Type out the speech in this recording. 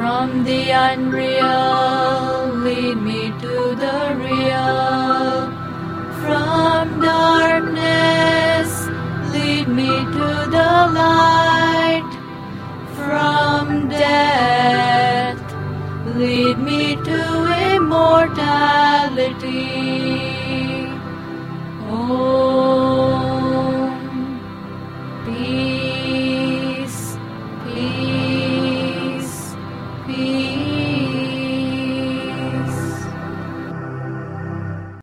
From the unreal, lead me to the real. From darkness, lead me to the light. From death, lead me to immortality. Om Peace.